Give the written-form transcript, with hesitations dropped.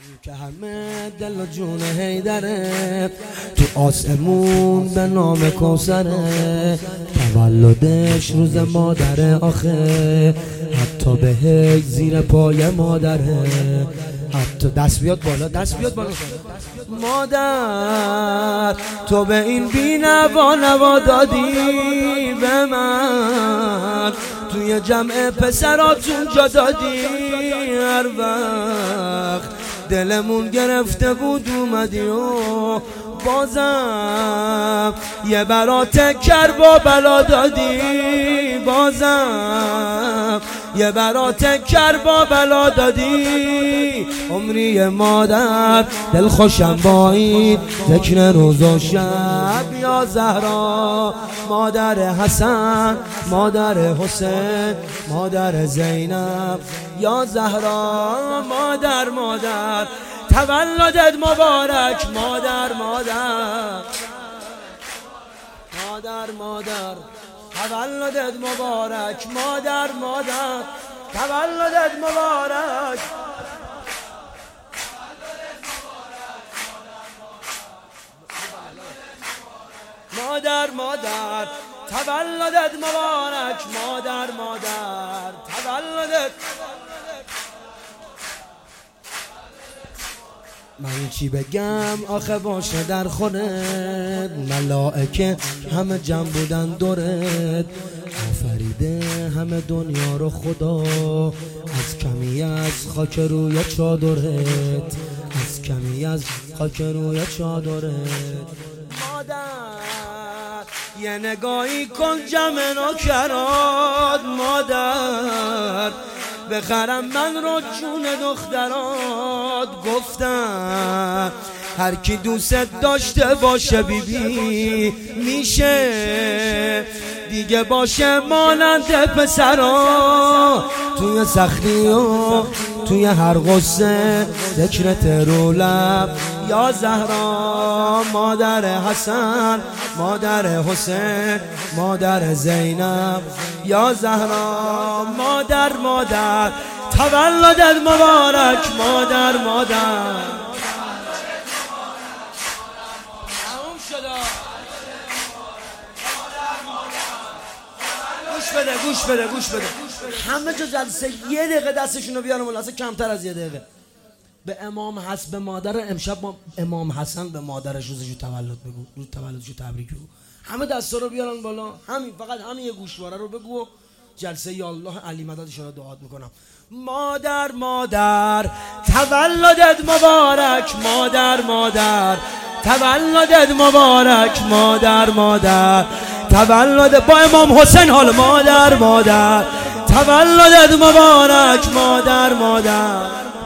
که همه دل و جون حیدره، تو آسمون به نام کوثره، تولدش روز مادره آخه، حتی بهش زیر پای مادره، حتی دست بیاد بالا، دست بیاد بالا. مادر تو به این بی‌نوا نوا دادی به من، توی جمع پسراتون جا دادی، هر وقت دلمون گرفته بود اومدی و بازم یه برات کربا بلا دادی، بازم یه برات کربا بلا دادی. عمری مادر دل خوشم با این ذکر روز و شب، یا زهرا مادر حسن، مادر حسین، مادر زینب، یا زهرا مادر تولدت مبارک مادر، تولدت مبارک مادر، تولدت مبارک. مادر تولدت مبارک مادر، تولدت. من چی بگم آخه باشه در خونت، ملائکه همه جمع بودن دورت، آفریده همه دنیا رو خدا، از کمی از خاک روی چادرت، از کمی از خاک روی چادرت. مادر یه نگاهی کن جمع نوکرات، مادر بخرم من رو جون دخترات. گفتم هر کی دوست داشته باشه بیبی میشه دیگه، باشه مانند پسرا، توی سختی و توی هر غصه ذکرت رو لب، یا زهرا مادر حسن، مادر حسین، مادر زینب، یا زهرا مادر تولدت مبارک مادر. گوش بده همه جا جلسه یه دقیقه دستشونو بیارم ولی اصلا کمتر از یه دقیقه. به امام حسن، به مادر امشب ما امام حسن به مادرش روزشو تولد بگو، روز تولدشو تبریک بگو. همه دستا رو بیارن بالا، همین فقط همین یه گوشواره رو بگو و جلسه یا الله علی مددش رو دعات میکنم. مادر تولدت مبارک مادر، تولدت مبارک مادر، تولد با امام حسین حال مادر، تولدت مبارک مادر.